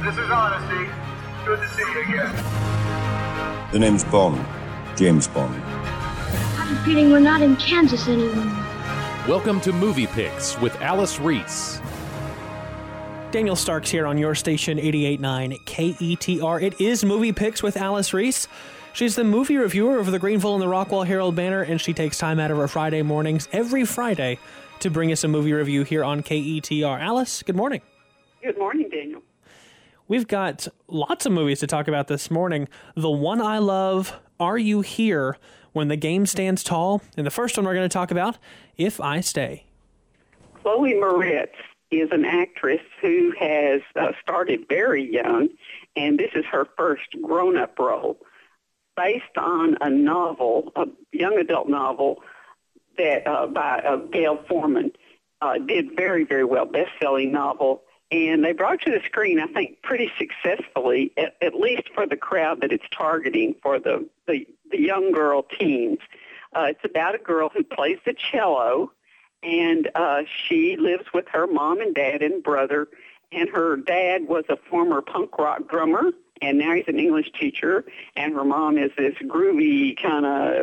This is Honesty. Good to see you again. The name's Bond. James Bond. I have a feeling we're not in Kansas anymore. Welcome to Movie Picks with Alice Reese. Daniel Starks here on your station 88.9 KETR. It is Movie Picks with Alice Reese. She's the movie reviewer of the Greenville and the Rockwall Herald banner, and she takes time out of her Friday mornings every Friday to bring us a movie review here on KETR. Alice, good morning. Good morning, Daniel. We've got lots of movies to talk about this morning. The one I love, Are You Here? When the Game Stands Tall. And the first one we're going to talk about, If I Stay. Chloe Moretz is an actress who has started very young, and this is her first grown-up role based on a novel, a young adult novel that by Gail Forman. Did very, very well, best-selling novel. And they brought it to the screen, I think, pretty successfully, at least for the crowd that it's targeting, for the young girl teens. It's about a girl who plays the cello, and she lives with her mom and dad and brother. And her dad was a former punk rock drummer, and now he's an English teacher. And her mom is this groupie kind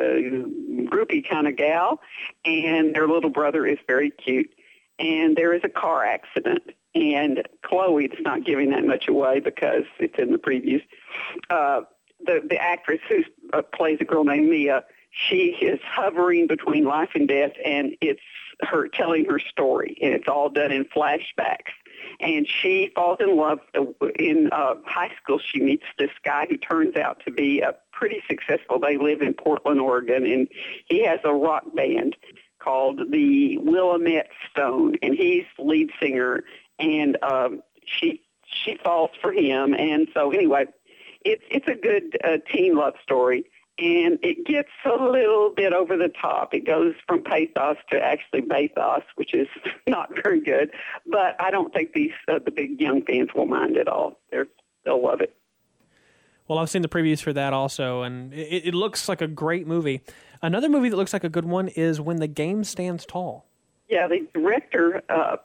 of gal, and their little brother is very cute. And there is a car accident. And Chloe, it's not giving that much away because it's in the previews, the actress who plays a girl named Mia, she is hovering between life and death, and it's her telling her story, and it's all done in flashbacks. And she falls in love in high school. She meets this guy who turns out to be pretty successful. They live in Portland, Oregon, and he has a rock band called the Willamette Stone, and he's the lead singer. And she falls for him, and so anyway, it's a good teen love story, and it gets a little bit over the top. It goes from pathos to actually bathos, which is not very good. But I don't think the big young fans will mind at all. They'll love it. Well, I've seen the previews for that also, and it looks like a great movie. Another movie that looks like a good one is When the Game Stands Tall. Yeah, the director.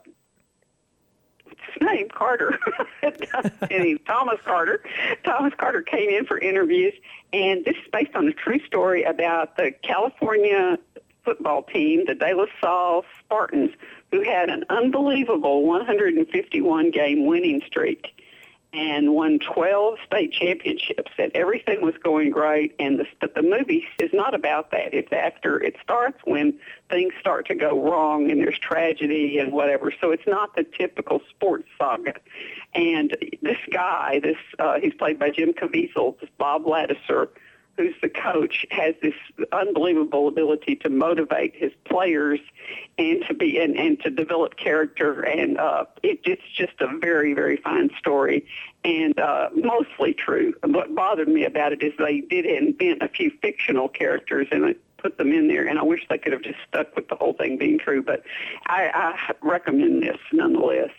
His name, Carter, Thomas Carter. Thomas Carter came in for interviews, and this is based on a true story about the California football team, the De La Salle Spartans, who had an unbelievable 151-game winning streak and won 12 state championships, and everything was going great. But the movie is not about that. It's after it starts when things start to go wrong and there's tragedy and whatever. So it's not the typical sports saga. And this guy, he's played by Jim Caviezel, this Bob Ladouceur, who's the coach, has this unbelievable ability to motivate his players and to develop character, and it's just a very, very fine story, and mostly true. What bothered me about it is they did invent a few fictional characters and put them in there, and I wish they could have just stuck with the whole thing being true, but I recommend this nonetheless.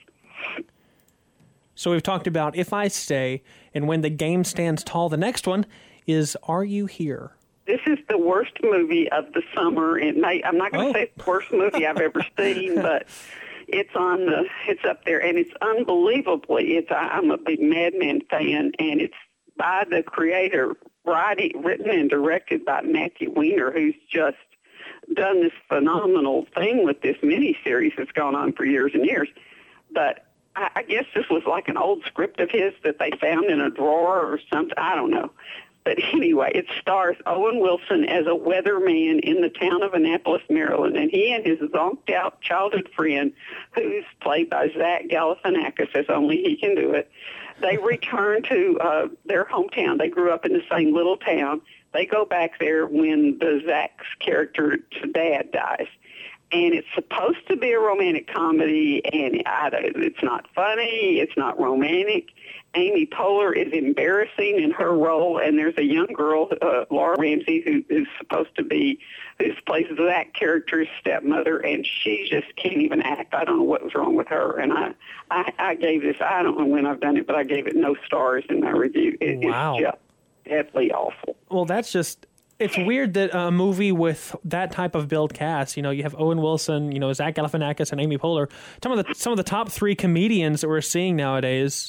So we've talked about If I Stay and When the Game Stands Tall. The next one is Are You Here? This is the worst movie of the summer. I'm not going to say it's the worst movie I've ever seen, but it's up there, and it's unbelievably. I'm a big Mad Men fan, and it's by the creator, written and directed by Matthew Weiner, who's just done this phenomenal thing with this miniseries that's gone on for years and years. But I guess this was like an old script of his that they found in a drawer or something. I don't know. But anyway, it stars Owen Wilson as a weatherman in the town of Annapolis, Maryland, and he and his zonked-out childhood friend, who's played by Zach Galifianakis, as only he can do it, they return to their hometown. They grew up in the same little town. They go back there when Zach's character's dad dies. And it's supposed to be a romantic comedy, and it's not funny, it's not romantic. Amy Poehler is embarrassing in her role, and there's a young girl, Laura Ramsey, who plays that character's stepmother, and she just can't even act. I don't know what was wrong with her, and I gave this, I don't know when I've done it, but I gave it no stars in my review. Wow. It's just deadly awful. Well, it's weird that a movie with that type of build cast, you have Owen Wilson, Zach Galifianakis and Amy Poehler, some of the top three comedians that we're seeing nowadays,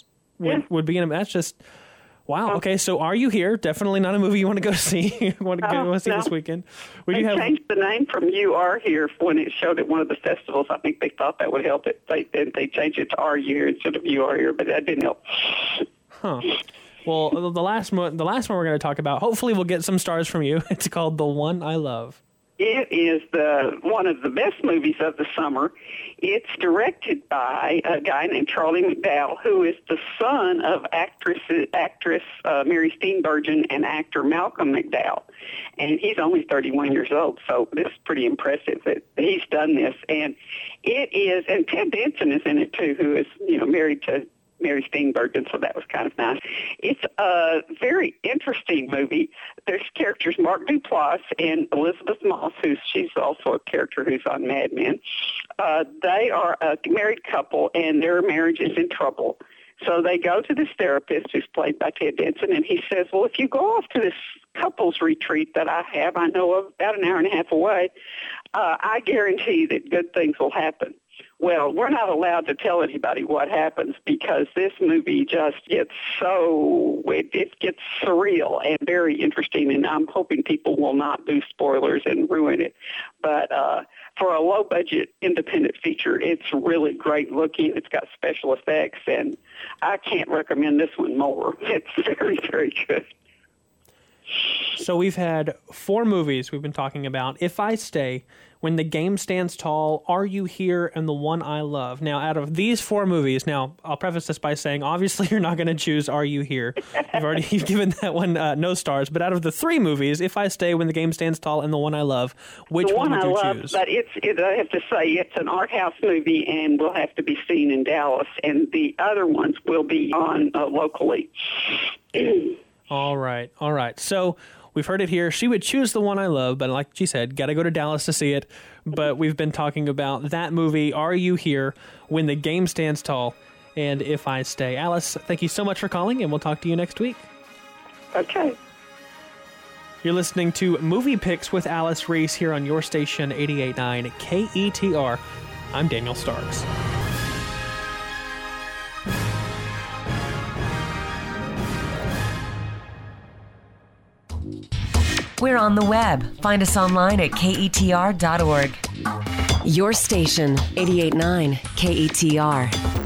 would be in. That's just wow. Okay, so Are You Here? Definitely not a movie you want to go see. You want to go see this weekend. They changed the name from You Are Here when it showed at one of the festivals. I think they thought that would help it. They changed it to Are You Here instead of You Are Here, but that didn't help. Huh. Well, the last one we're going to talk about, hopefully we'll get some stars from you. It's called The One I Love. It is one of the best movies of the summer. It's directed by a guy named Charlie McDowell, who is the son of actress Mary Steenburgen and actor Malcolm McDowell. And he's only 31 years old, so this is pretty impressive that he's done this. And it is, and Ted Danson is in it too, who is married to Mary Steenburgen, so that was kind of nice. It's a very interesting movie. There's characters Mark Duplass and Elizabeth Moss, she's also a character who's on Mad Men. They are a married couple, and their marriage is in trouble. So they go to this therapist who's played by Ted Danson, and he says, well, if you go off to this couples retreat that I know of about an hour and a half away, I guarantee that good things will happen. Well, we're not allowed to tell anybody what happens because this movie just gets it gets surreal and very interesting, and I'm hoping people will not do spoilers and ruin it. But for a low-budget independent feature, it's really great looking. It's got special effects, and I can't recommend this one more. It's very, very good. So we've had 4 movies we've been talking about. If I Stay, When the Game Stands Tall, Are You Here, and The One I Love. Now, out of these 4 movies, now, I'll preface this by saying, obviously, you're not going to choose Are You Here. You've given that one no stars. But out of the 3 movies, If I Stay, When the Game Stands Tall, and The One I Love, which one would you choose? But I have to say, it's an art house movie and will have to be seen in Dallas. And the other ones will be on locally. All right. So we've heard it here. She would choose The One I Love, but like she said, got to go to Dallas to see it. But we've been talking about that movie, Are You Here, When the Game Stands Tall, and If I Stay. Alice, thank you so much for calling, and we'll talk to you next week. Okay. You're listening to Movie Picks with Alice Reese here on your station, 88.9 KETR. I'm Daniel Starks. We're on the web. Find us online at ketr.org. Your station, 88.9 KETR.